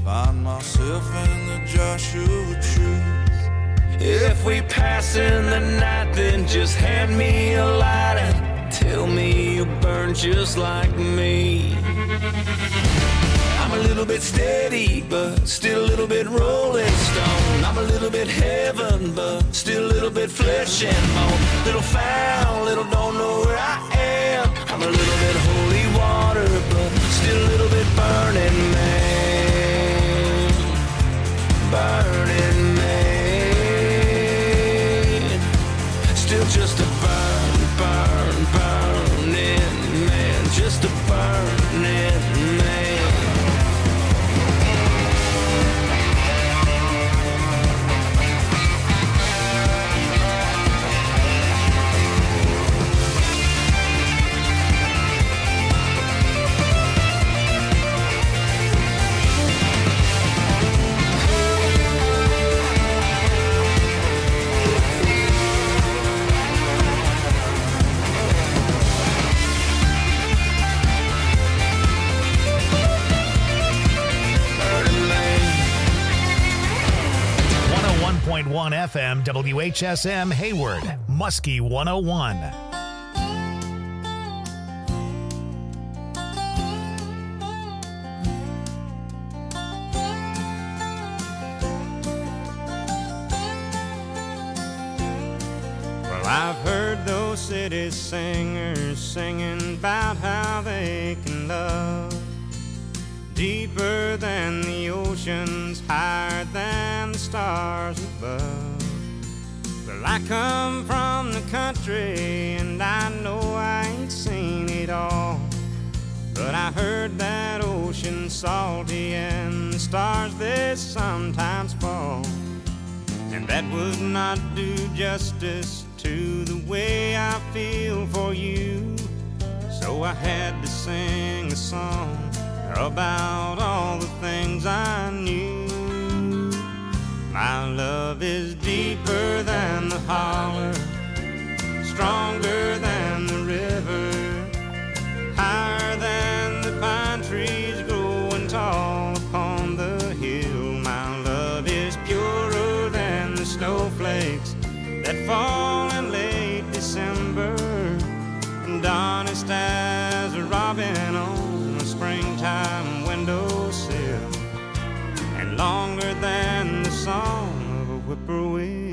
find myself in the Joshua trees. If we pass in the night, then just hand me a light and tell me you burn just like me. I'm a little bit steady, but still a little bit rolling stone. I'm a little bit heaven, but still a little bit flesh and bone. Little foul, little don't know where I am. I'm a little bit holy water, but still a little bit burning man. Burning man. Still just a burning man. Just a burning man. .1 FM WHSM Hayward, Muskie 101. Well, I've heard those city singers singing about how they can love deeper than the oceans, higher than the stars above. Well, I come from the country and I know I ain't seen it all, but I heard that ocean salty and the stars they sometimes fall, and that would not do justice to the way I feel for you. So I had to sing a song about all the things I knew. My love is deeper than the holler, stronger than the river, higher than the pine trees growing tall upon the hill. My love is purer than the snowflakes that fall in late December, and honest as a robin on a springtime windowsill, and longer than the song of a whippoorwill.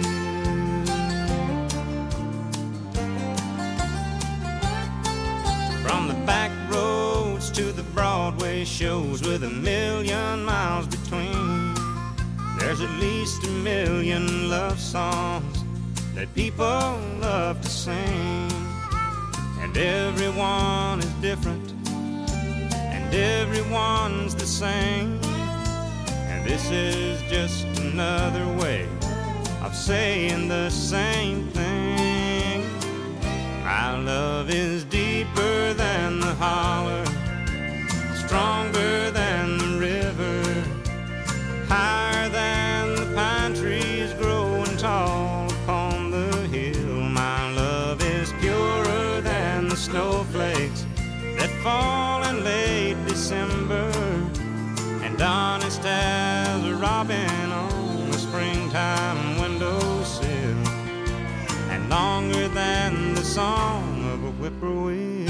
From the back roads to the Broadway shows with 1,000,000 miles between, there's at least 1,000,000 love songs that people love to sing, and everyone is different and everyone's the same, and this is just another way of saying the same thing. My love is deeper than the holler, stronger than the river, higher than the pine trees growing tall upon the hill. My love is purer than the snowflakes that fall in late December, and honest as a robin on a springtime windowsill, and longer than the song of a whippoorwill.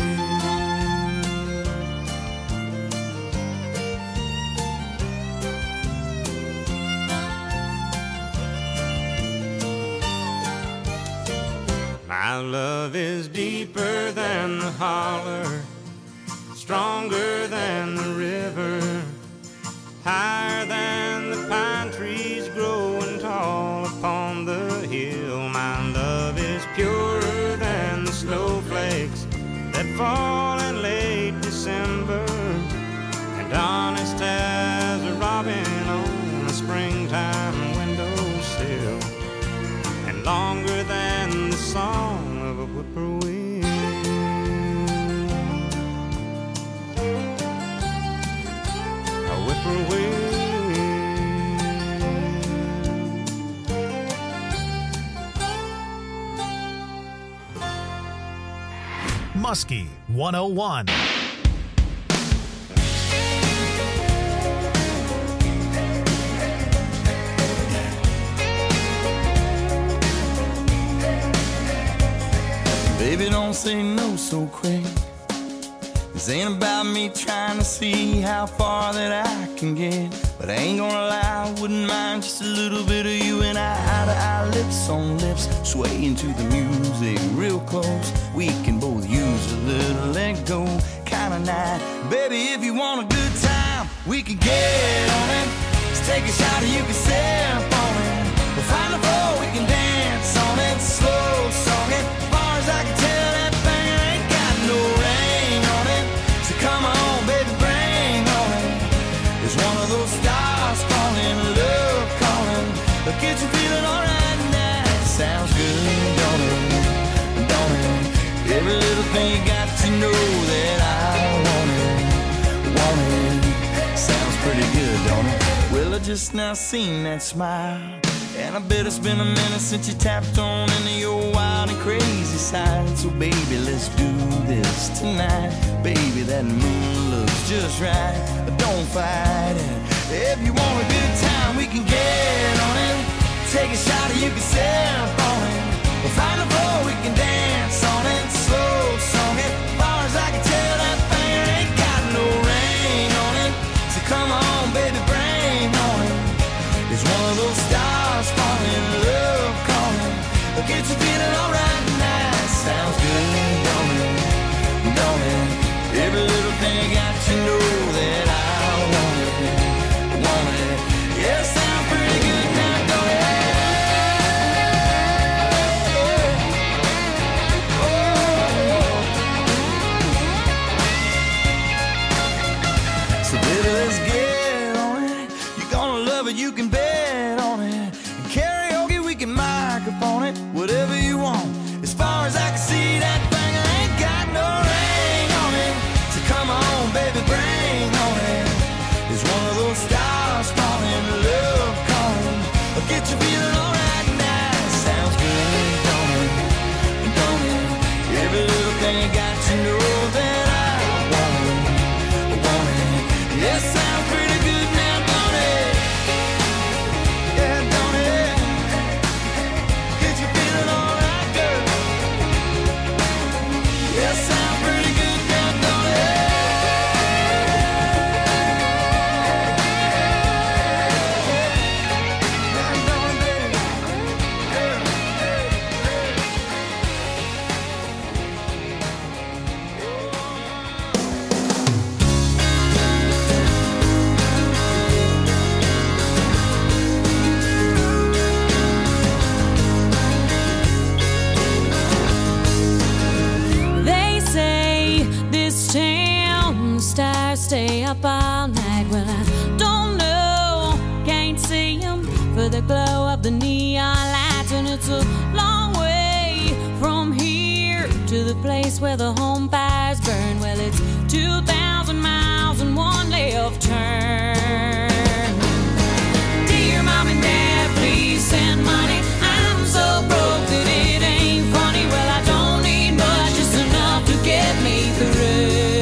My love is deeper than the holler, stronger than the river, higher than the pine trees growing tall upon the hill. My love is purer than the snowflakes that fall in late December, and honest as a robin on a springtime windowsill, and longer than the song of a whippoorwill. A whippoorwill. Muskie 101. Baby, don't say no so quick. This ain't about me trying to see how far that I can get. But I ain't gonna lie, I wouldn't mind just a little bit of you and I, eye to eye, lips on lips, swaying to the music real close. We can both use a little let go kind of night. Baby, if you want a good time, we can get on it. Let's take a shot and you can sip on it. We'll find a floor, we can dance on it. Slow song it, as far as I can tell, that thing ain't got no rain on it. So come on, baby, bring on it. It's one of those stars falling, love calling. But get you feeling alright now. Sounds good, don't it? Don't it? Every little thing you got to know that I want it. Sounds pretty good, don't it? Well, I just now seen that smile, and I bet it's been a minute since you tapped on into your wild and crazy side. So baby, let's do this tonight. Baby, that moon looks just right, but don't fight it. If you want a good time, we can get on it. Take a shot and you can sip on it. We'll find a floor, we can dance on it. Slow song it, as far as I can tell, that thing ain't got no rain on it. So come on, baby, bring on it. It's one of those stars falling, love calling. But get you feeling alright now. Sounds good, don't it? Don't it? Every little thing got to know that I want it. Want it? Yeah, sounds pretty good now, don't it? So baby, let's get on it. You're gonna love it, you can bet on it. And karaoke, we can microphone it. Whatever you want. As far as I can see, that thing ain't got no ring on it. So come on, baby, bring on it. It's one of those stars falling, love calling. I'll get you feeling alright now. Sounds good, don't it? Don't it? Every little thing you got to know that I want it. Want it? Yeah, sounds pretty good now, don't it? Yeah, don't it? Get you feeling alright, girl. Yeah, sounds pretty good now, don't it? Yeah, don't it, They say this town stars stay up all night. Well, I don't know, can't see 'em for the glow of the neon lights. And it's a long way from here to the place where the home fires burn. Well, it's 2,000 miles and one left turn. Dear Mom and Dad, please send money. I'm so broke that it ain't funny. Well, I don't need much, just enough to get me through.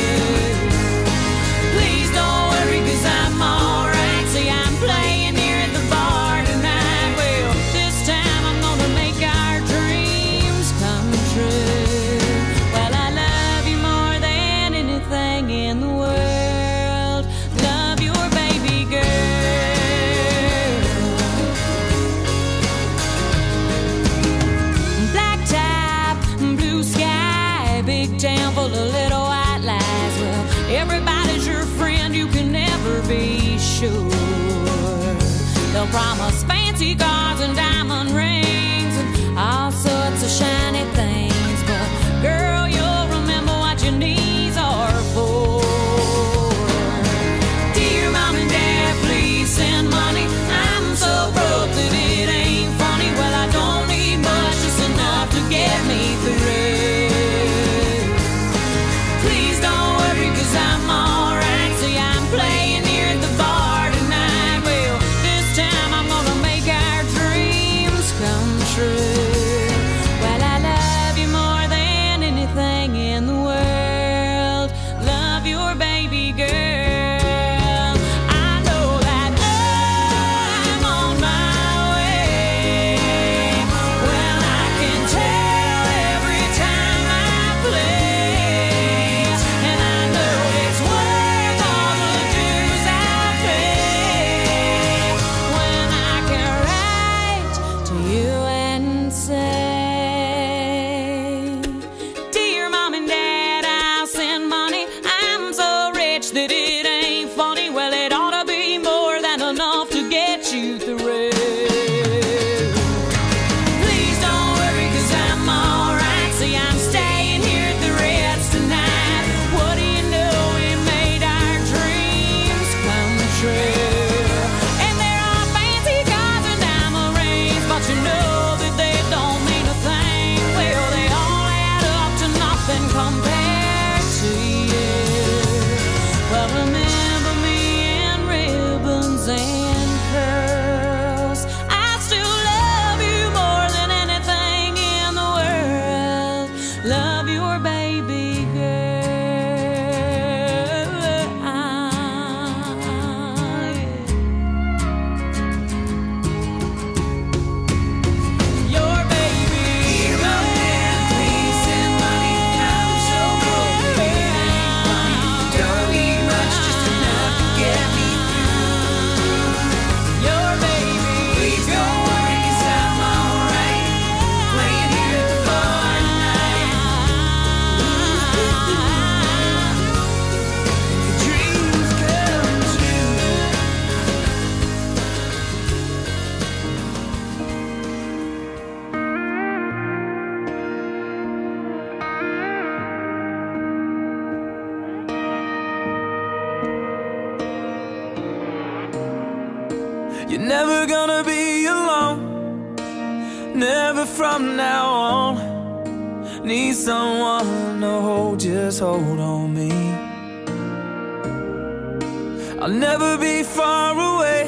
Please don't worry, 'cause I'm alright. See, I'm playing here at the bar tonight. Well, this time I'm gonna make our dreams come true. Well, I love you more than anything in the world. Love your baby girl. Black top, blue sky, big town full of little white lies. Well, everybody's your friend, you can never be sure. They'll promise fancy cars and diamond rings and all sorts of shiny things. But girl, you'll remember what your knees are for. Dear Mom and Dad, please send money. I'm so broke that it ain't funny. Well, I don't need much, just enough to get me through. Please don't worry, 'cause I'm alright. See, I'm playing here at the bar tonight. Well, this time I'm gonna make our dreams come true. Well, I love never gonna be alone, never from now on. Need someone to hold, just hold on me. I'll never be far away,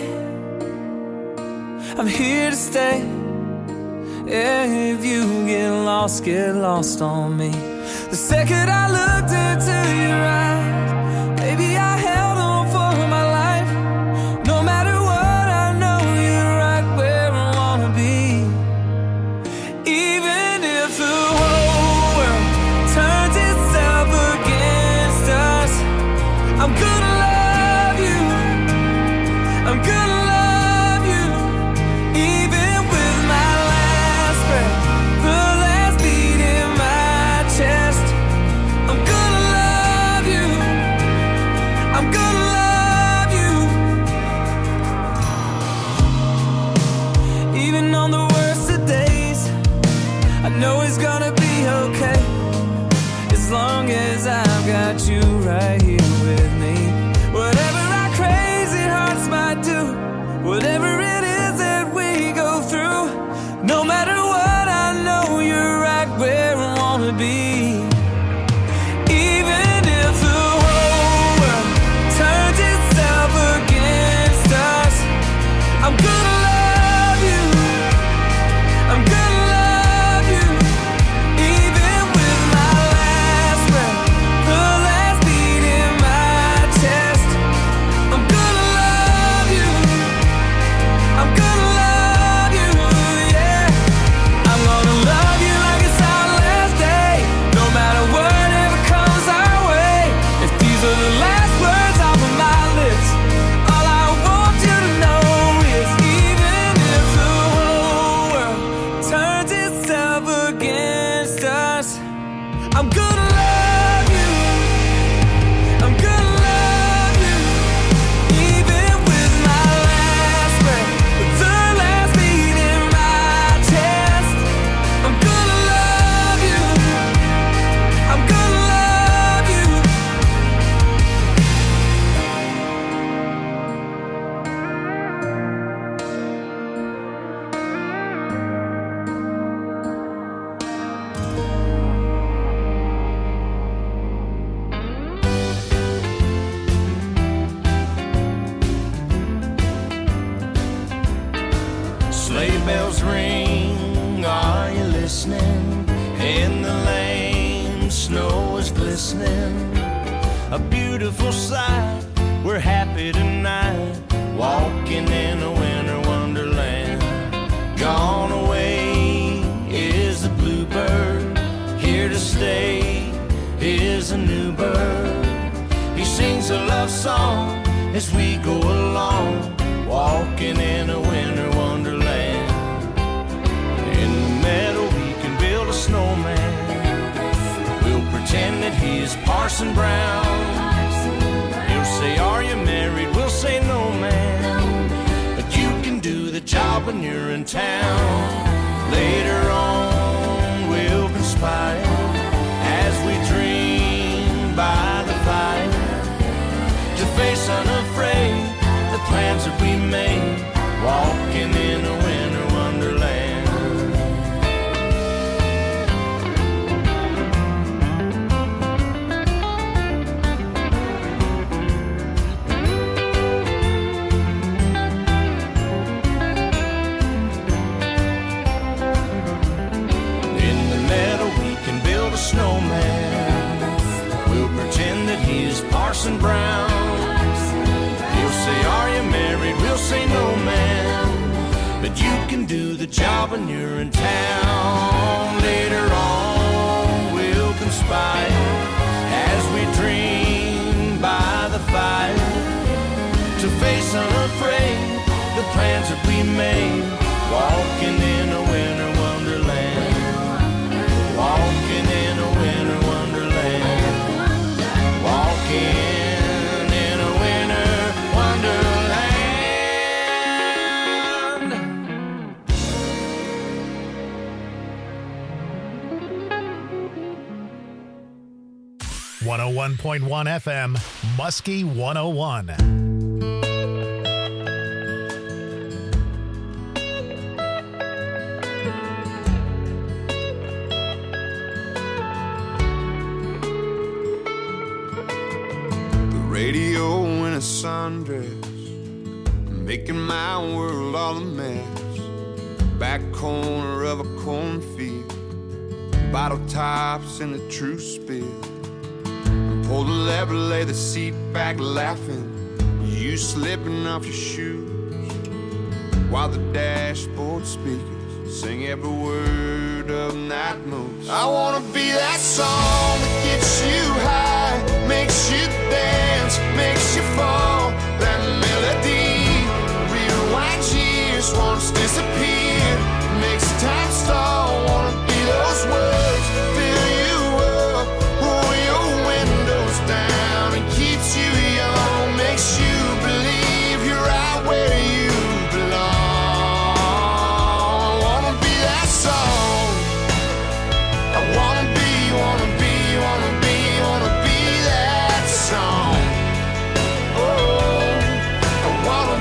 I'm here to stay. Yeah, if you get lost on me. The second I looked into your eyes, baby, I held on for my life. No matter what, I know you're right where I wanna be. Even if the whole world turns itself against us, I'm gonna love you, I'm gonna love you. Even with my last breath, the last beat in my chest, I'm gonna love you, I'm gonna love you. Even on the worst of days, I know it's gonna be okay, as long as I've got you right here with me. Whatever our crazy hearts might do, whatever it is that we go through, no matter what, I know you're right where I wanna be. Even if the whole world turns itself against us, I'm gonna love you, I'm gonna love you. Even with my last breath, the last beat in my chest, I'm gonna love you, I'm gonna love you, yeah. I'm gonna love you like it's our last day, no matter whatever comes our way. If these are the last words off of my lips, all I want you to know is even if the whole world turns itself against us, I'm gonna love you, I'm gonna love you. Even with my last breath, the last beat in my chest, I'm gonna love you, I'm gonna love you. Sleigh bells ring, are you listening? In the lane, snow is glistening. A beautiful sight, we're happy tonight, walking in a winter wonderland. Gone away is the bluebird, here to stay is a new bird. He sings a love song as we go along, walking in a winter wonderland. In the meadow we can build a snowman, we'll pretend that he's Parson Brown. He'll say, are you married? We'll say, no man, but you can do the job when you're in town. Later on we'll conspire as we dream by the fire, to face unafraid the plans that we made, walking in a winter wonderland. In the meadow we can build a snowman, we'll pretend that he's Parson Brown. He'll say, are you married? We'll say, no man, but you can do the job when you're in town. Later on we'll conspire as we dream by the fire, to face unafraid the plans that we made, walking in a winter wonderland. Walking in a winter wonderland. Walking in a winter wonderland. 101.1 FM, Muskie 101. radio in a sundress, making my world all a mess. Back corner of a cornfield, bottle tops in a true spill. Pull the lever, lay the seat back laughing, you slipping off your shoes, while the dashboard speakers sing every word of Night Moves. I wanna be that song that gets you high, makes you dance, makes you fall. That melody rewinds years, once disappeared, makes time stall. Wanna be those words, fill you up, roll your windows down, and keeps you young, makes you believe you're right where you belong. I wanna be that song. I wanna be that song. Oh, I wanna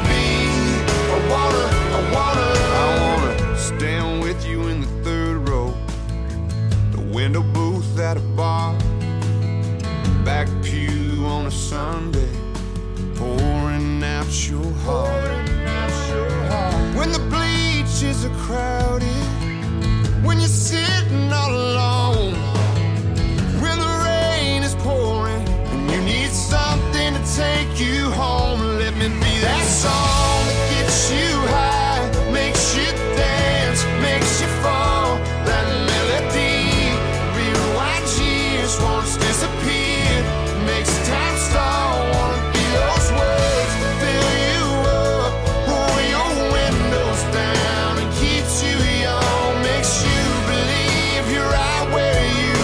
stand with you in the third row, the window booth at a bar, back pew on a Sunday, pouring out your heart. When the bleachers are crowded, when you're sitting all alone, when the rain is pouring and you need something to take you home, let me be that song that gets you high, makes you dance, makes you fall. That melody rewinds years, once disappeared, makes time stall. Wanna be those words, fill you up, roll your windows down, and keeps you young, makes you believe you're right where you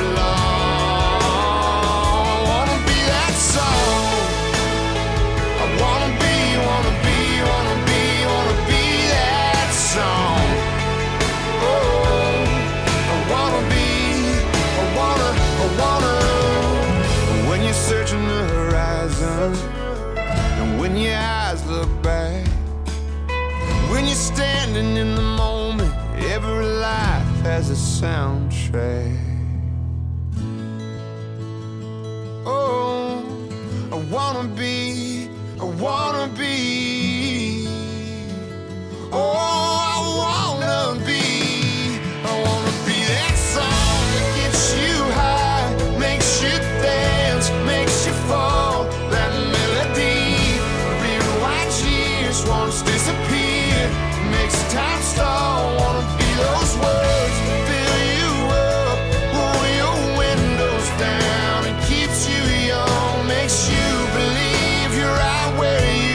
belong. I wanna be that song. I wanna be that song. Oh, I wanna. When you're searching the horizon, and when your eyes look back, when you're standing in the moment, every life has a soundtrack. Oh, I wanna be. Oh, I wanna be that song that gets you high, makes you dance, makes you fall. That melody rewinds years, once disappeared, makes time stall. Wanna be those words, fill you up, roll your windows down, and keeps you young, makes you believe you're right where you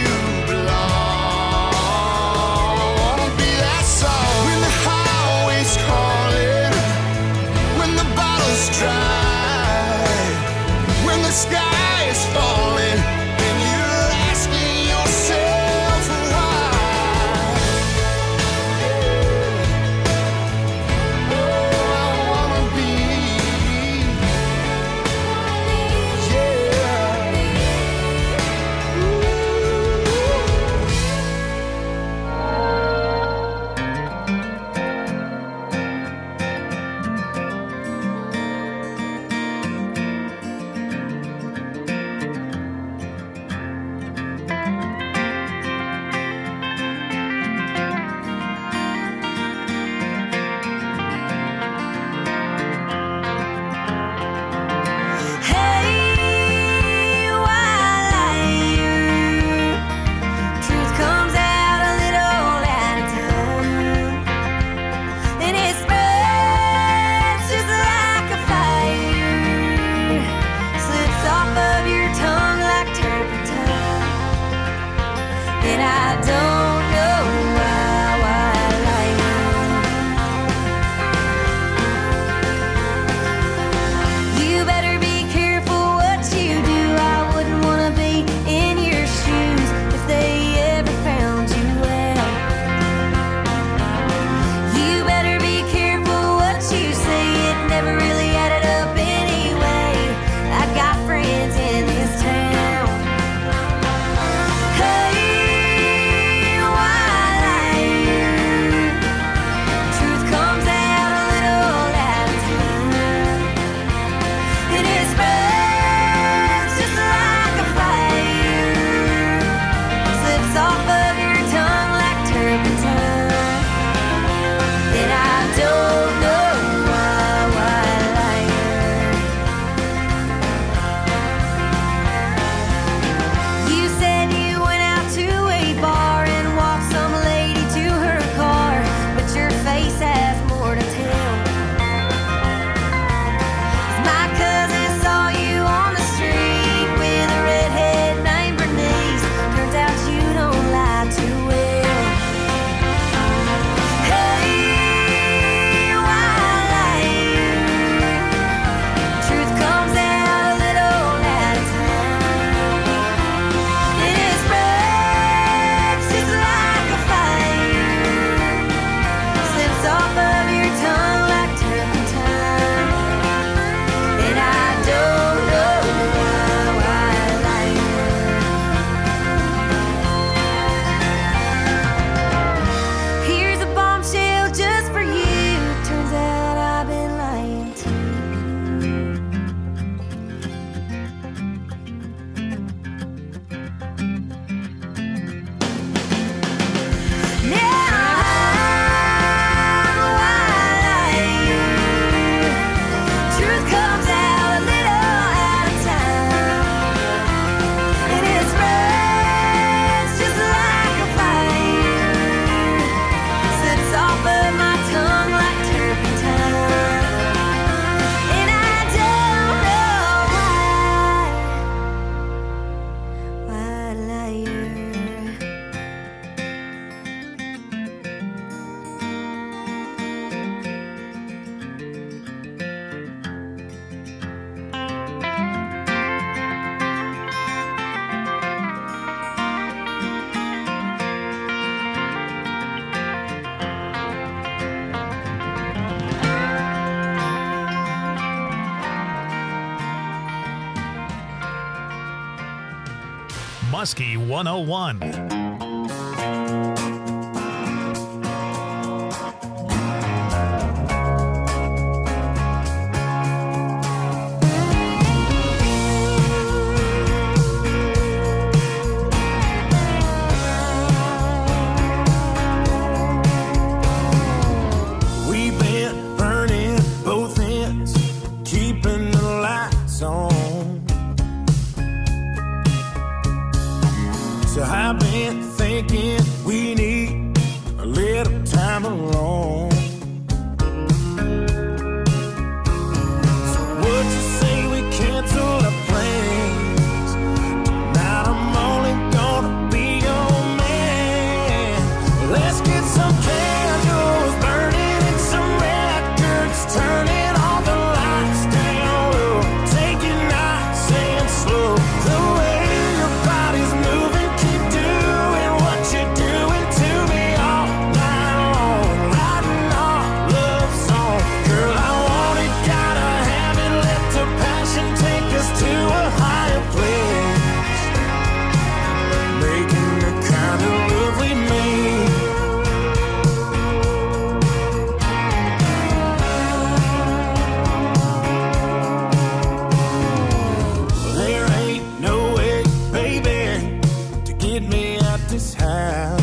Muskie 101. We need a little time alone. So would you say we cancel our plans? Tonight I'm only gonna be your man. Let's get some candles burning and some records turning, all the lights down low. Take it nice and slow. The way your body's moving, keep doing what you're doing to me all night long. Riding our love song. Girl, I want it, gotta have it. Let the passion take us to a higher place. Making the kind of love we made. There ain't no way, baby, to get me out this house.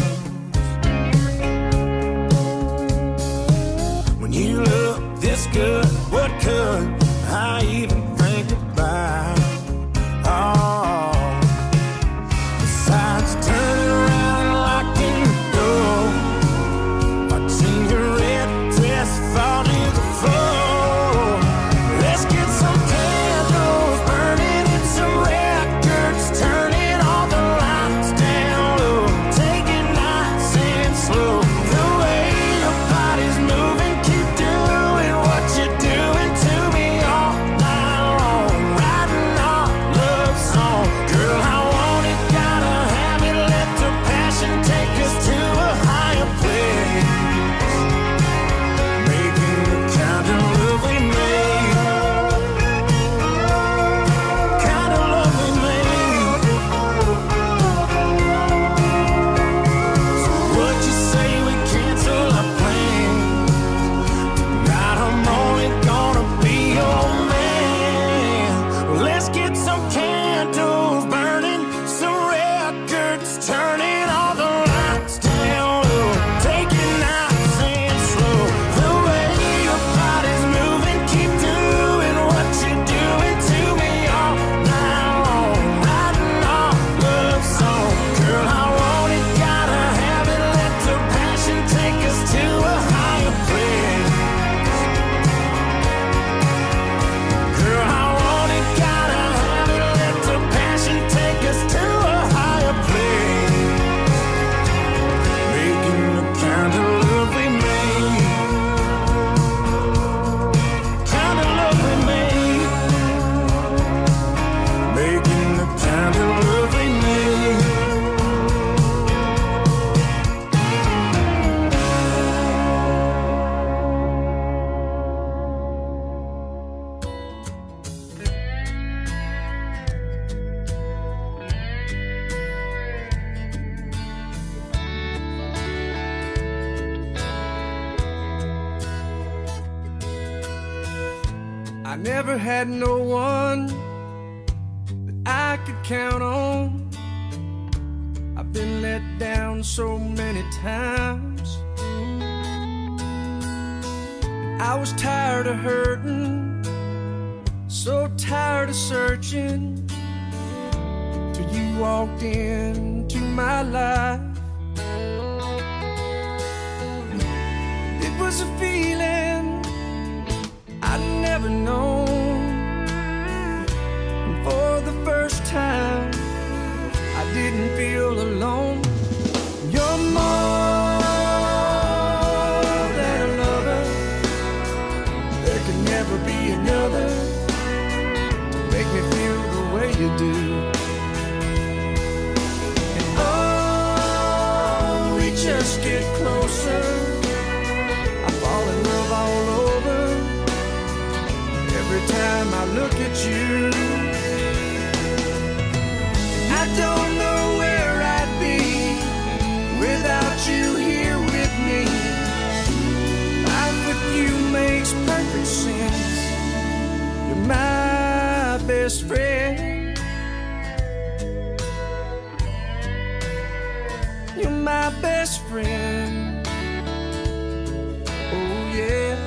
When you look this good, what could I even think about? Oh, besides turning around and locking the door, watching your red dress fall to the floor. Let's get some candles burning and some records turning, all the lights down low. Take it nice and slow. The way your body's moving, keep doing what you're doing to me all night long. Riding our love song. Girl, I want it, gotta have it. Let the passion take us to a higher place. Making the kind of love we made. Kind of love we made. So would you say we cancel our plans? Tonight I'm only gonna be your man. Let's get some candles burning, some records turning, all the lights down low. Take it nice and slow. The way your body's moving, keep doing what you're doing to me all night long. Riding our love song. Girl, I want it, gotta have it. Let the passion take us to a higher place. Girl, I want it, gotta have it. Let the passion take us to a higher place. Making the kind of love we made. Kind of love we made. Making the kind of love we made. I never had no one that I could count on. I've been let down so many times. I was tired of hurting, so tired of searching, till you walked into my life. It was a feeling I'd never known. And for the first time, I didn't feel alone. You're more than a lover. There can never be another to make me feel the way you do. And oh, we just get closer. I fall in love all over. Every time I look at you, I don't know best friend. You're my best friend. Oh yeah.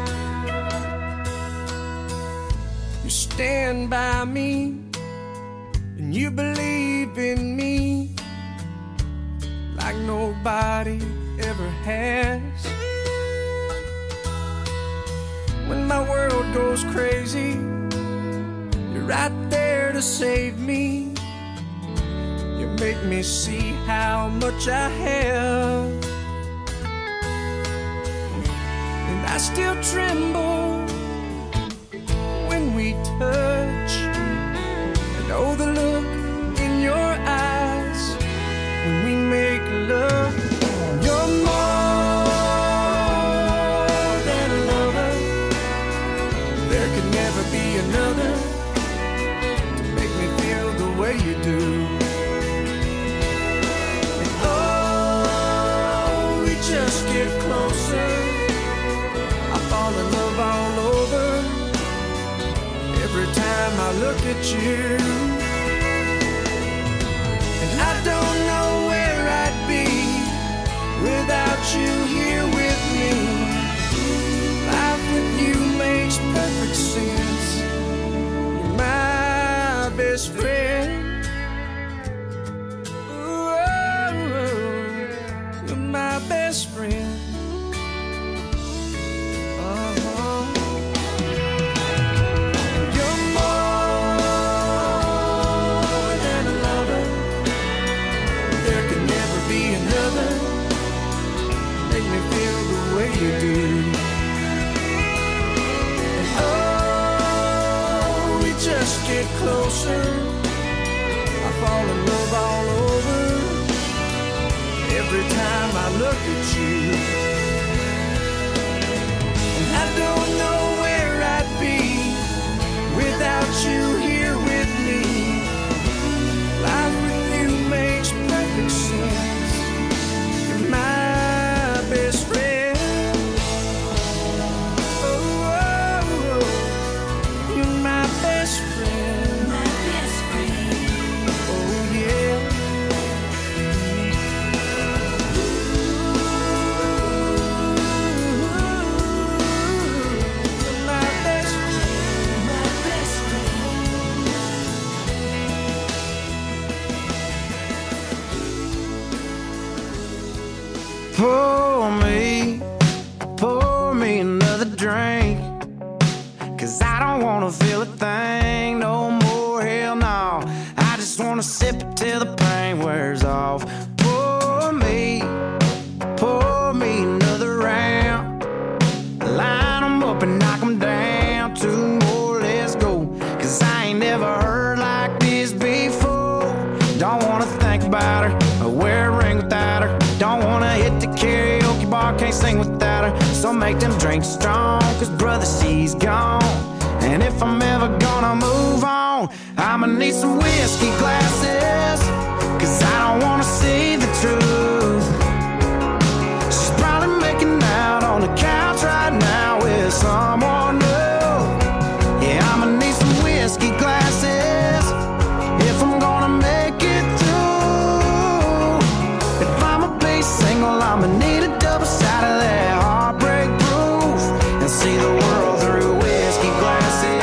You stand by me and you believe in me like nobody ever has. When my world goes crazy, you're right there to save me. You make me see how much I have, and I still tremble when we touch. And oh, the look in your eyes when we make love. You're more than a lover. There could never be another to make me feel the way you do. And oh, we just get closer. I fall in love all over every time I look at you. And I don't know where I'd be without you here with me. Life with you makes perfect sense. You're my best friend. Ooh, you're my best friend. You're more than a lover. There can never be another. Make me feel the way you do. And oh, we just get closer. I fall in love all over every time I look at you. And I don't know where I'd be without you here with me. Life with you makes perfect sense. You're my best friend. Oh, oh, oh. You're my best friend. My best friend. Oh yeah. You're my best friend. My best Pour me another drink, 'cause I don't wanna feel a thing no more, hell no. I just wanna sip it till the pain wears off. Pour me another round. Line 'em up and knock 'em down. Two more, let's go, 'cause I ain't never heard like this before. Don't wanna think about her or wear a ring without her. Don't wanna hit the karaoke bar, can't sing without her. So make them drinks strong, 'cause brother, she's gone. And if I'm ever gonna move on, I'ma need some whiskey glasses, 'cause I don't wanna see the truth. She's probably making out on the couch right now with someone new. Yeah, I'ma need some whiskey glasses if I'm gonna make it through. If I'ma be single, I'ma need a double shot of that heartbreak proof, and see the world through whiskey glasses.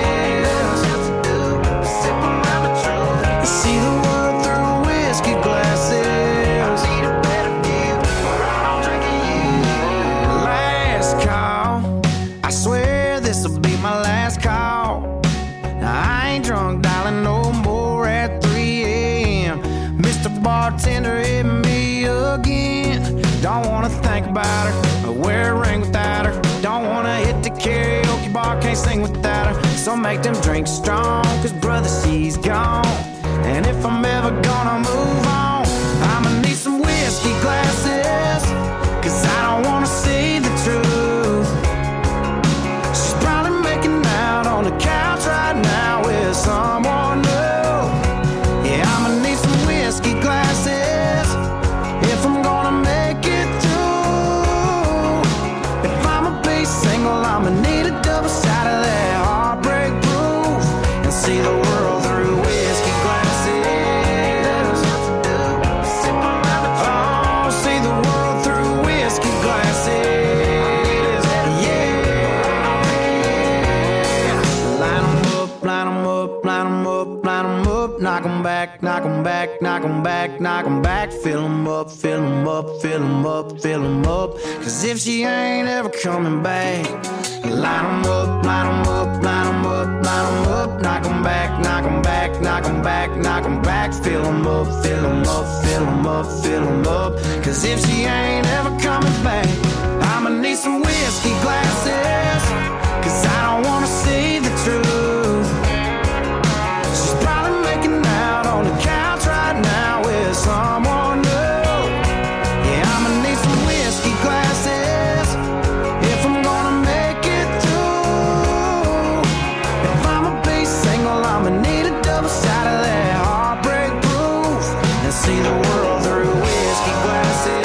Sip around the truth and see the world through whiskey glasses. I need a better view, or I'm drinking you. Last call, I swear this'll be my last call. Now, I ain't drunk, darling, no more at 3 a.m. Mr. Bartender, hit me again. Don't wanna think about her or wear a ring without her. Don't wanna hit the karaoke bar, can't sing without her. So make them drinks strong, 'cause brother, she's gone. And if I'm ever gonna move on, I'ma need some whiskey glasses, 'cause I don't wanna see the truth. She's probably making out on the couch right now with someone new. Yeah, I'ma need some whiskey glasses if I'm gonna make it through. If I'ma be single, I'ma need a double shot of that heartbreak proof, and see the line 'em up, knock 'em back, knock 'em back, knock 'em back, knock 'em back. Fill 'em up, fill 'em up, fill 'em up, fill 'em up. 'Cause if she ain't ever coming back, line 'em up, line 'em up, line 'em up, line 'em up. Knock 'em back, knock 'em back, knock 'em back, knock 'em back. Fill 'em up, fill 'em up, fill 'em up, fill 'em up. 'Cause if she ain't ever coming back, I'ma need some whiskey glasses. 'Cause I don't wanna see the truth. She's probably making out on the couch right now with someone new. Yeah, I'ma need some whiskey glasses if I'm gonna make it through. If I'ma be single, I'ma need a double shot of that heartbreak proof and see the world through whiskey glasses.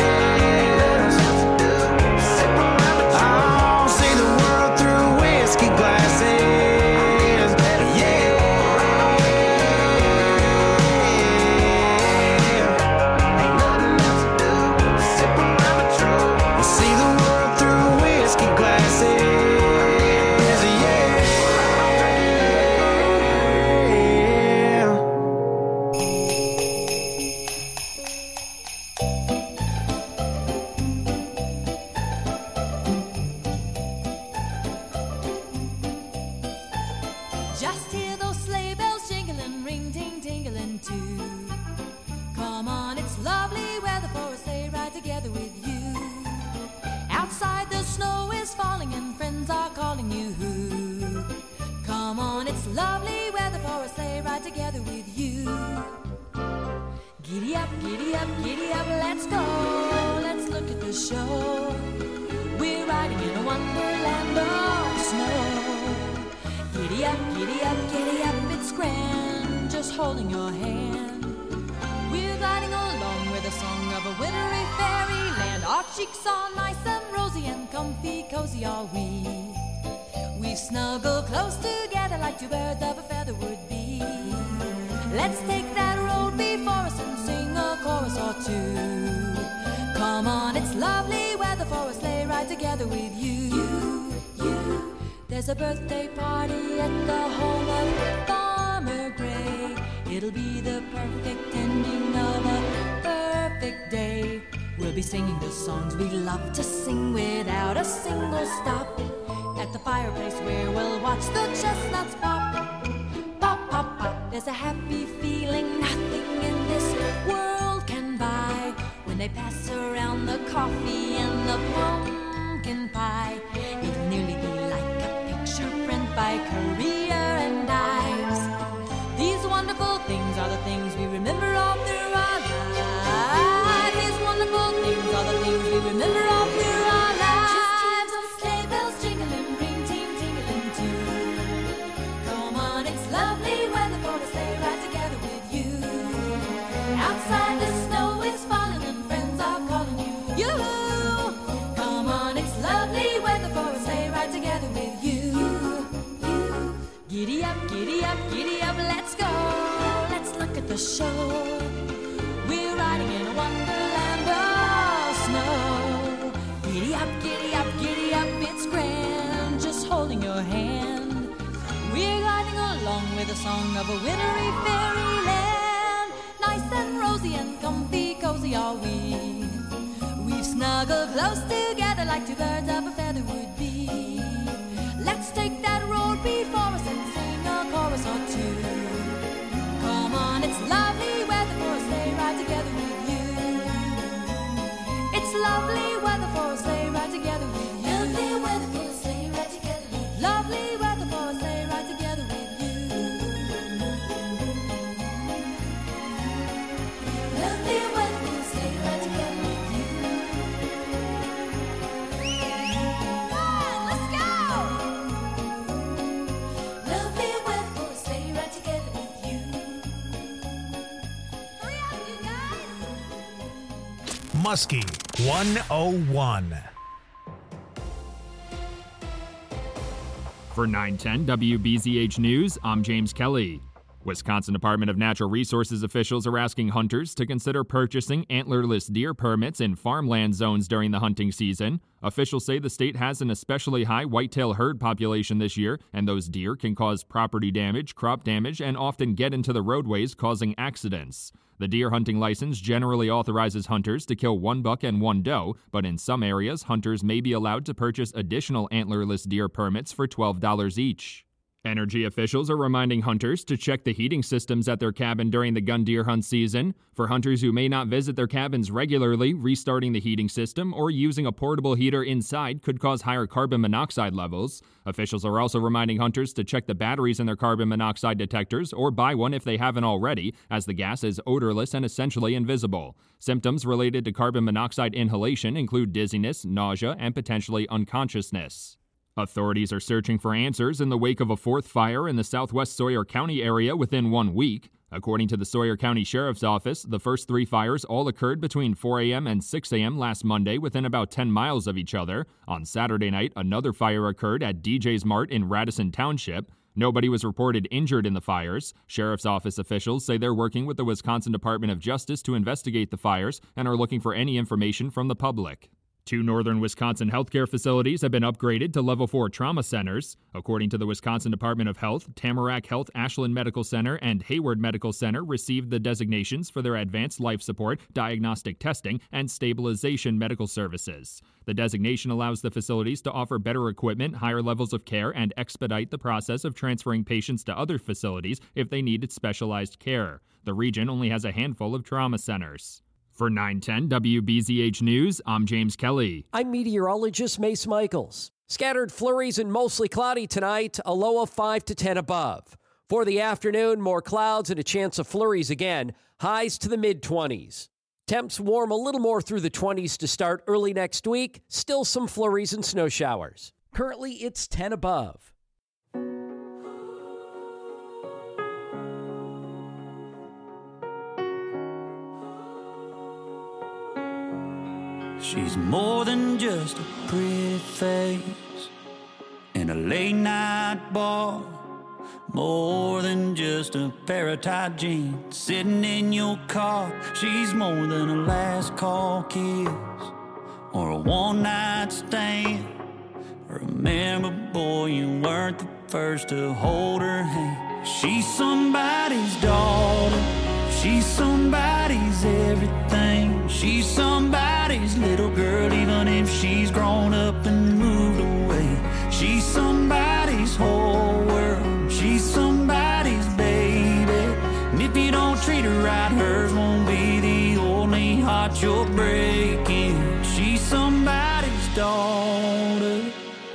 Oh, see the world through whiskey glasses. Yeah. Ain't nothing else to do but sip around the truth. See the world through whiskey glasses. Yeah. Just hear those sleigh bells jingling, ring ting tingling too. Come on, it's lovely weather for a sleigh ride together with you. Outside the snow is falling and friends are calling you. Come on, it's lovely weather for a sleigh ride together with you. Giddy up, giddy up, giddy up, let's go. Let's look at the show. We're riding in a wonderland of snow. Giddy up, giddy up, giddy up, it's grand, just holding your hand. We're gliding along with the song of a wintry fairyland. Our cheeks are nice and rosy and comfy, cozy are we. We've snuggled close together like two birds of a feather would be. Let's take that road before us and sing a chorus or two. Come on, it's lovely weather for a sleigh ride together with you. There's a birthday party at the home of Farmer Gray. It'll be the perfect ending of a perfect day. We'll be singing the songs we love to sing without a single stop. At the fireplace where we'll watch the chestnuts pop. Pop, pop, pop. There's a happy feeling nothing in this world can buy. When they pass around the coffee and the pumpkin pie, it'll nearly be like a picture print by Currier and Ives. These wonderful things are the things we remember all through our lives. These wonderful things are the things we remember all through our lives. Just hear those sleigh bells jingling, ring ting tingling too. Come on, it's lovely weather for a sleigh ride together with you. Outside the snow is falling and friends are calling you. Come on, it's lovely weather for a sleigh ride together with you. Giddy up, giddy up, giddy up, let's go. Let's look at the show. We're riding in a wonderland of snow. Giddy up, giddy up, giddy up, it's grand, just holding your hand. We're riding along with the song of a wintry fairyland. Nice and rosy and comfy, cozy are we. We've snuggled close together like two birds of a feather would be. Let's take that road before us and sing a chorus or two. Come on, it's lovely weather for a sleigh ride together with you. It's lovely weather for a sleigh ride together with you. Lovely weather for a sleigh ride together with you. Lovely weather for a sleigh ride together with you. Lovely weather for a sleigh ride together with you. Come on, let's go! Lovely weather for a sleigh ride together with you. Hurry up, you guys! Muskie 101. For 910 WBZH News, I'm James Kelly. Wisconsin Department of Natural Resources officials are asking hunters to consider purchasing antlerless deer permits in farmland zones during the hunting season. Officials say the state has an especially high whitetail herd population this year, and those deer can cause property damage, crop damage, and often get into the roadways, causing accidents. The deer hunting license generally authorizes hunters to kill one buck and one doe, but in some areas, hunters may be allowed to purchase additional antlerless deer permits for $12 each. Energy officials are reminding hunters to check the heating systems at their cabin during the gun deer hunt season. For hunters who may not visit their cabins regularly, restarting the heating system or using a portable heater inside could cause higher carbon monoxide levels. Officials are also reminding hunters to check the batteries in their carbon monoxide detectors or buy one if they haven't already, as the gas is odorless and essentially invisible. Symptoms related to carbon monoxide inhalation include dizziness, nausea, and potentially unconsciousness. Authorities are searching for answers in the wake of a fourth fire in the southwest Sawyer County area within 1 week. According to the Sawyer County Sheriff's Office, the first 3 fires all occurred between 4 a.m. and 6 a.m. last Monday within about 10 miles of each other. On Saturday night, another fire occurred at DJ's Mart in Radisson Township. Nobody was reported injured in the fires. Sheriff's Office officials say they're working with the Wisconsin Department of Justice to investigate the fires and are looking for any information from the public. 2 northern Wisconsin healthcare facilities have been upgraded to Level 4 trauma centers. According to the Wisconsin Department of Health, Tamarack Health Ashland Medical Center and Hayward Medical Center received the designations for their advanced life support, diagnostic testing, and stabilization medical services. The designation allows the facilities to offer better equipment, higher levels of care, and expedite the process of transferring patients to other facilities if they needed specialized care. The region only has a handful of trauma centers. For 910 WBZH News, I'm James Kelly. I'm meteorologist Mace Michaels. Scattered flurries and mostly cloudy tonight, a low of 5 to 10 above. For the afternoon, more clouds and a chance of flurries again, highs to the mid-20s. Temps warm a little more through the 20s to start early next week, still some flurries and snow showers. Currently, it's 10 above. She's more than just a pretty face in a late night bar, more than just a pair of tight jeans sitting in your car. She's more than a last call kiss or a one night stand. Remember, boy, you weren't the first to hold her hand. She's somebody's daughter, she's somebody's everything. She's somebody's little girl, even if she's grown up and moved away. She's somebody's whole world, she's somebody's baby. And if you don't treat her right, hers won't be the only heart you're breaking. She's somebody's daughter.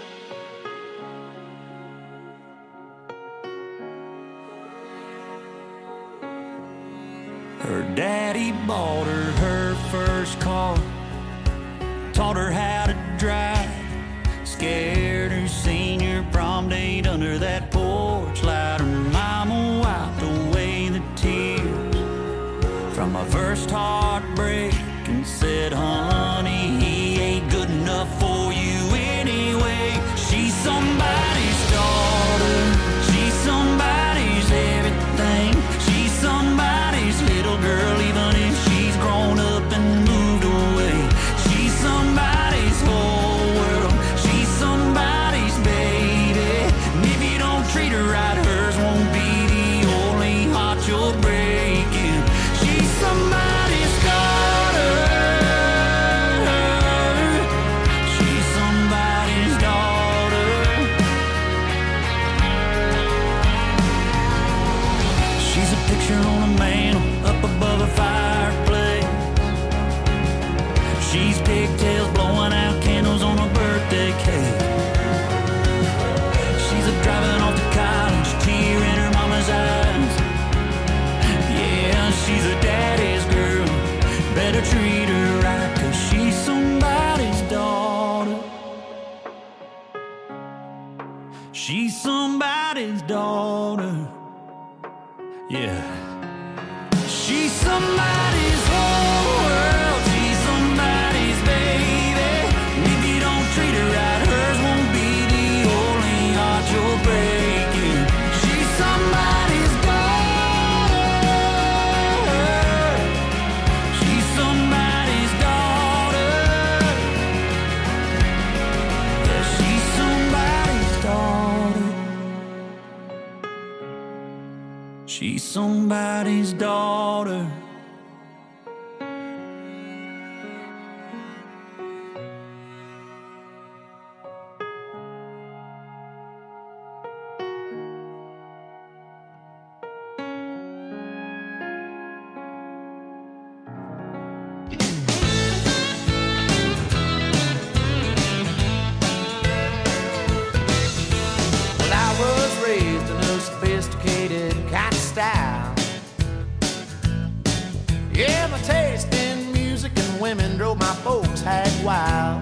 Her daddy bought her first car, taught her how to drive, scared her senior prom date under that porch light. Her mama wiped away the tears from her first heartbreak and said, honey, he ain't good enough for you anyway. She's somebody's daughter, she's somebody's everything. She's somebody's little girl, even if she's grown up and moved away. She's somebody's whole world, she's somebody's baby. And if you don't treat her right, hers won't be the only heart you're breaking. She's somebody's daughter, she's somebody's daughter. She's a picture on a mantle up above a fireplace. She's pigtails blowing out candles on a birthday cake. She's a driving off to college, tear in her mama's eyes. Yeah, she's a daddy's girl, better treat her right, 'cause she's somebody's daughter. She's somebody's daughter. Yeah. She's somebody's whole world, she's somebody's baby. And if you don't treat her right, hers won't be the only heart you're breaking. She's somebody's daughter. somebody's daughter. Yeah, my taste in music and women drove my folks hag wild.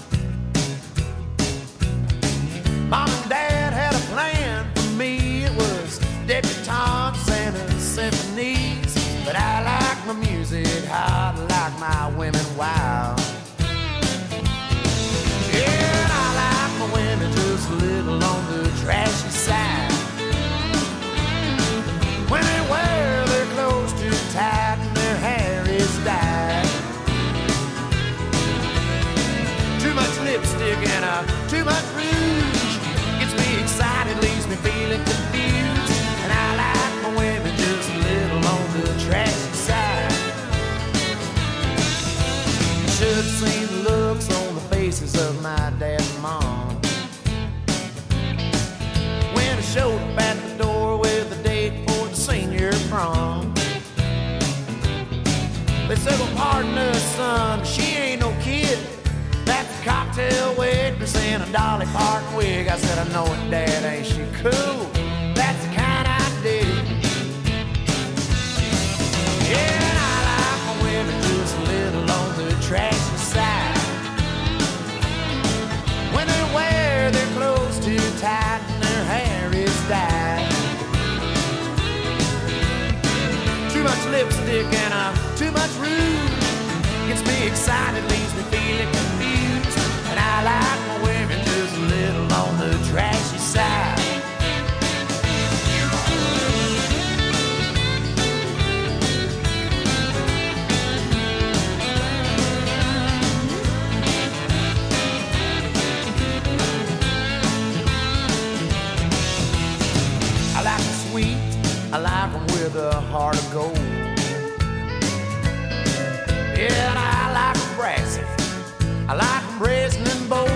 Mom and Dad had a plan for me. It was debutantes and symphonies. But I like my music hot, like my women wild. Yeah, and I like my women just a little on the trashy side. When they wear their clothes too tight and their hair is dyed. Too much lipstick and too much rouge gets me excited, leaves me feeling confused. And I like my women just a little on the trashy side. Should have seen the looks on the faces of my dad and mom when I showed up at the door with a date for the senior prom. They said, well, pardon us, son, she ain't no kid. That's a cocktail waitress in a Dolly Parton wig. I said, I know it, Dad, ain't she cool? That's the kind I dig. Yeah, and I like my women just a little on the trashy side. When they wear their clothes too tight and their hair is dyed. Too much lipstick and too much rouge gets me excited, leaves me feeling confused. And I like my women just a little on the trashy side. I like them sweet, I like them with a heart of gold. Yeah, and I like them brassy, I like them brazen and bold.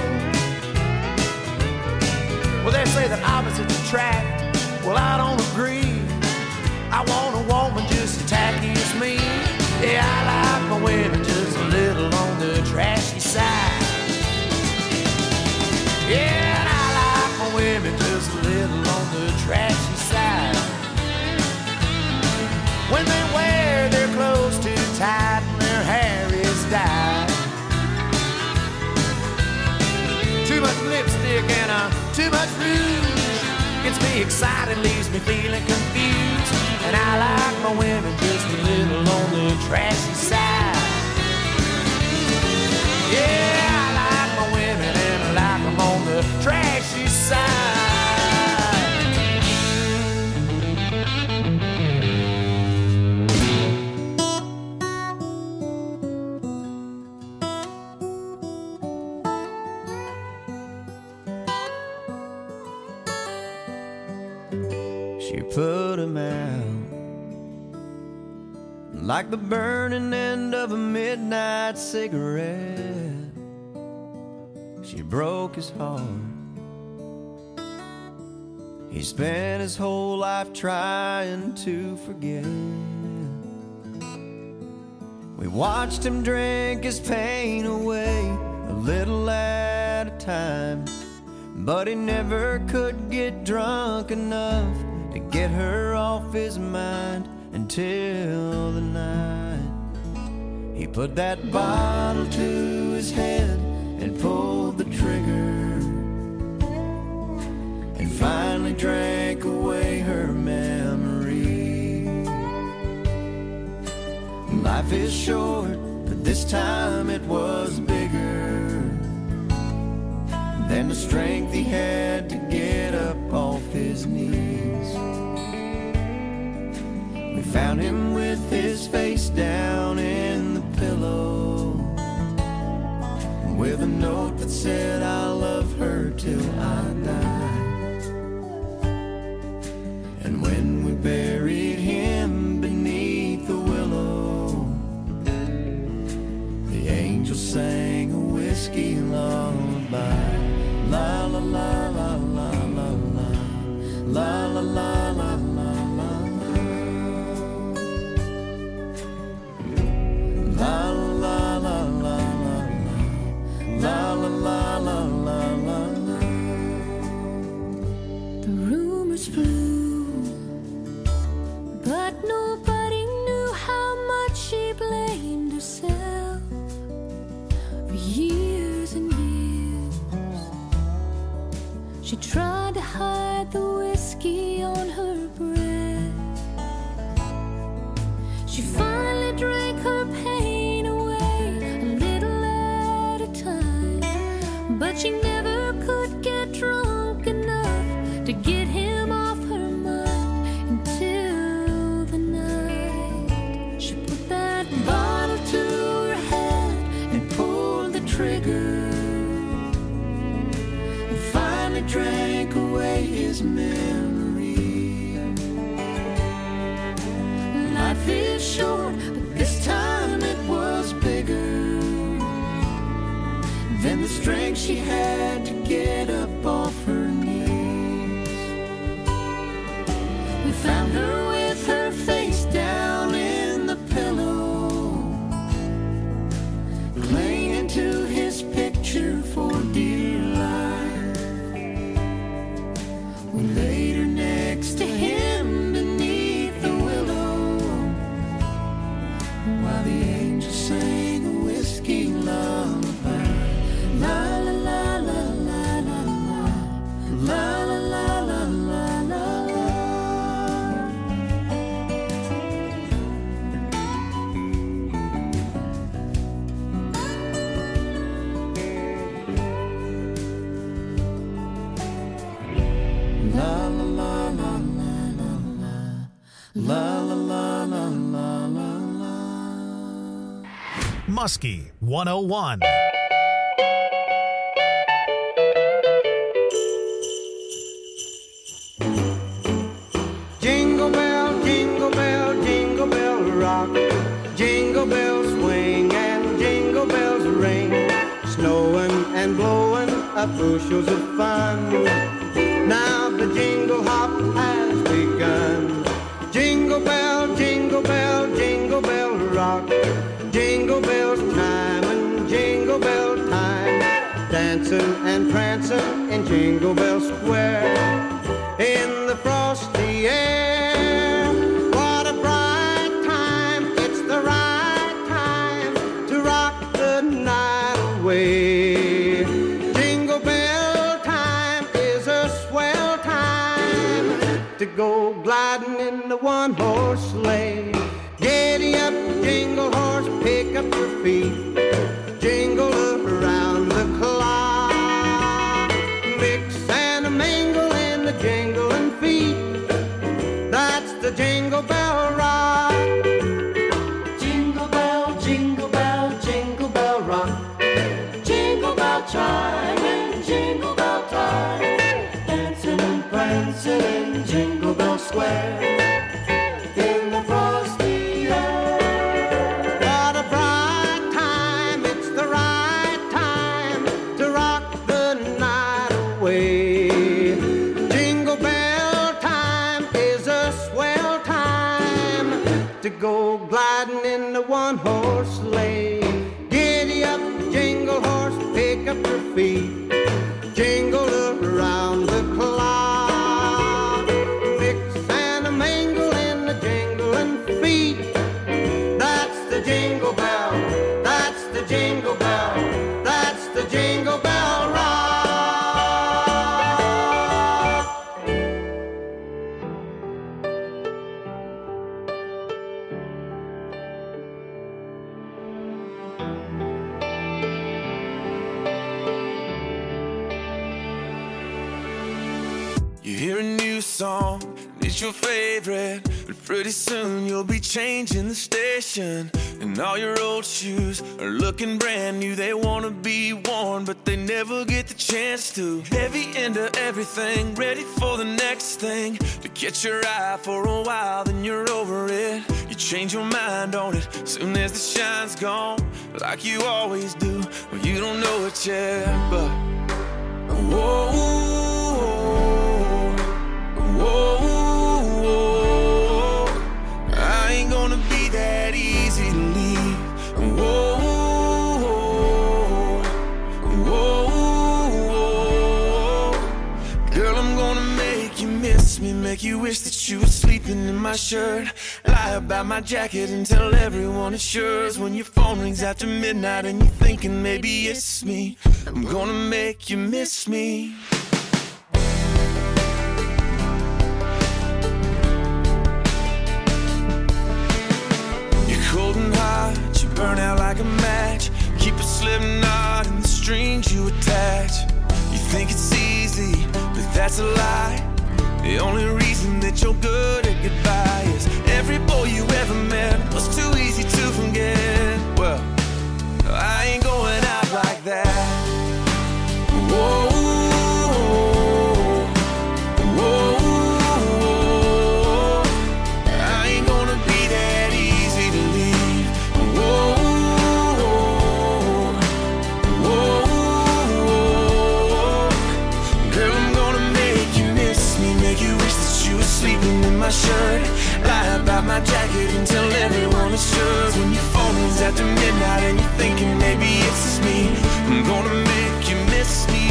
Well, they say that opposites attract, well, I don't agree. I want a woman just as tacky as me. Yeah, I like my women just a little on the trashy side. Yeah, and I like my women just a little on the trashy side. When they wear their clothes too tight and their hair is dyed. Too much lipstick and too much rouge gets me excited, leaves me feeling confused. And I like my women just a little on the trashy side. Yeah, I like my women and I like them on the trashy side. She put him out like the burning end of a midnight cigarette. She broke his heart. He spent his whole life trying to forget. We watched him drink his pain away a little at a time, but he never could get drunk enough to get her off his mind until the night he put that bottle to his head and pulled the trigger and finally drank away her memory. Life is short, but this time it was bigger than the strength he had to get up off his knees. We found him with his face down in the pillow, with a note that said, I'll love her till I die. And when we buried him She tried to hide the whiskey on her breath. She finally drank her pain away a little at a time, but she never could get drunk enough to get him off her mind until the night she put that bottle to her head and pulled the trigger. Drank away his memory. Life is short, but this time it was bigger than the strength she had to get up off her knees. We found her with her face down in the pillow, clinging to his picture for dear life. We laid her next to him beneath the willow, while the angels sang a whiskey lullaby. La la la la la la la, la la la la la la la. La la la la la la la la la la. Muskie 101. Jingle bell, jingle bell, jingle bell rock. Jingle bells swing and jingle bells ring. Snowing and blowing up bushels of fun. Now the jingle hop has begun. Jingle bell, jingle bell, jingle bell rock. Jingle bells chime and jingle bell time. Dancing and prancing in Jingle Bell Square. In the frosty air, what a bright time. It's the right time to rock the night away. Jingle bell time is a swell time to go gliding in the one-horse sleigh. Giddy up, jingle horse, pick up your feet. Jingle around the clock. Mix and a mingle in the jingling feet. That's the Jingle Bell Rock. Jingle bell, jingle bell, jingle bell rock. Jingle bell chime and jingle bell time. Dancing and prancing in Jingle Bell Square. In the frosty air. What a bright time, it's the right time to rock the night away. Jingle bell time is a swell time to go gliding in the one-horse sleigh. Giddy up, jingle horse, pick up your feet. Jingle around the clock. Mix and a mingle in the jingling feet. That's the jingle bell. That's the jingle bell. That's the Jingle Bell Rock. You hear a new song, and it's your favorite, but pretty soon you'll be changing the station. And all your old shoes are looking brand new. They wanna be worn, but they never get the chance to. Heavy into everything, ready for the next thing. To catch your eye for a while, then you're over it. You change your mind on it, soon as the shine's gone, like you always do. Well, you don't know it yet, but whoa, whoa, whoa, I ain't gonna be that easy to leave. Whoa, whoa, whoa, girl, I'm gonna make you miss me, make you wish that you were sleeping in my shirt. Lie about my jacket and tell everyone it's yours. When your phone rings after midnight and you're thinking maybe it's me, I'm gonna make you miss me. cold and hot, you burn out like a match. Keep a slip knot in the strings you attach. You think it's easy, but that's a lie. The only reason that you're good at goodbye is every boy you ever met was too easy to forget. Well, I ain't going out like that. Whoa, whoa, whoa. I ain't gonna be that easy to leave. Whoa, whoa, whoa. Girl, I'm gonna make you miss me, make you wish that you were sleeping in my shirt. Lie about my jacket and tell everyone it's yours. When your phone rings after midnight and you're thinking maybe it's just me, I'm gonna make you miss me.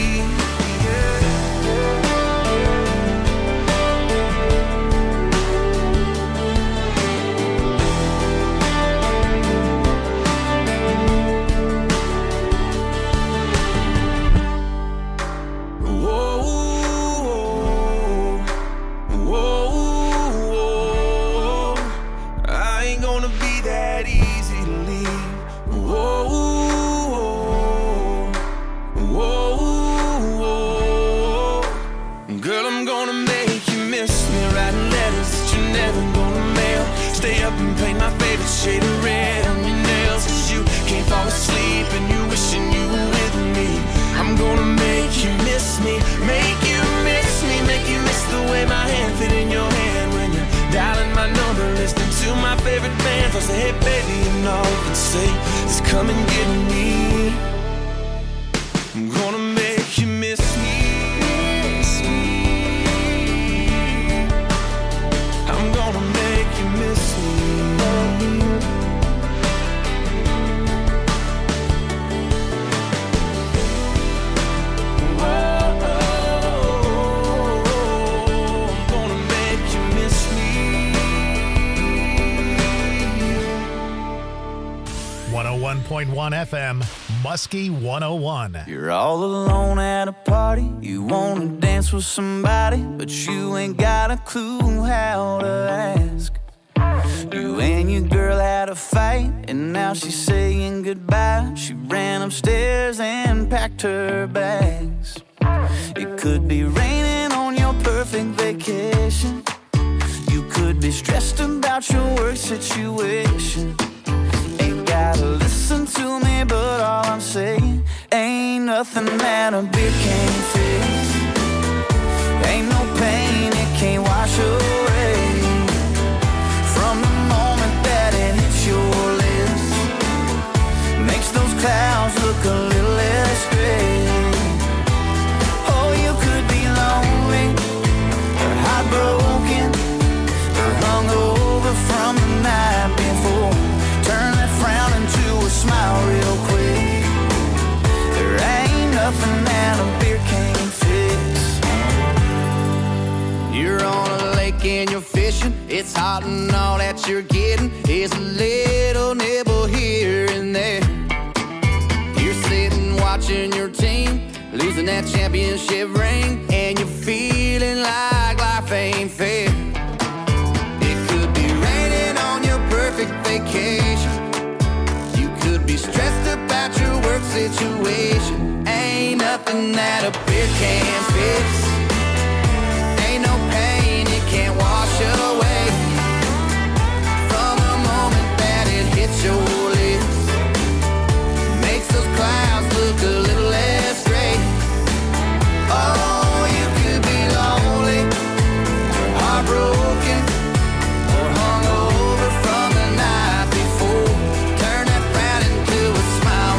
Stay up and paint my favorite shade of red on your nails, 'cause you can't fall asleep and you wishing you were with me. I'm gonna make you miss me, make you miss me, make you miss the way my hand fit in your hand when you're dialing my number, listening to my favorite band. I say, hey baby, you know you can say, just come and get me. I'm gonna make you miss me. I'm gonna make you miss me. I'm gonna make you miss me. 101.1 FM, Muskie 101. You're all alone at a party. You wanna dance with somebody, but you ain't got a clue how to ask. You and your girl had a fight, and now she's saying goodbye. She ran upstairs and packed her bags. It could be raining on your perfect vacation. You could be stressed about your work situation. Ain't gotta listen to me, but all I'm saying, ain't nothing that a beer can't fix. Ain't no pain it can't wash away. From the moment that it hits your lips, makes those clouds look a little less gray. Oh, you could be lonely, or heartbroken, or hungover from the night before. Turn that frown into a smile real quick. There ain't nothing that a beer can't fix. You're on a lake and you're fishing. It's hot and all that you're getting is a little nibble here and there. You're sitting watching your team losing that championship ring, and you're feeling like life ain't fair. It could be raining on your perfect vacation. You could be stressed about your work situation. Ain't nothing that a beer can't fix.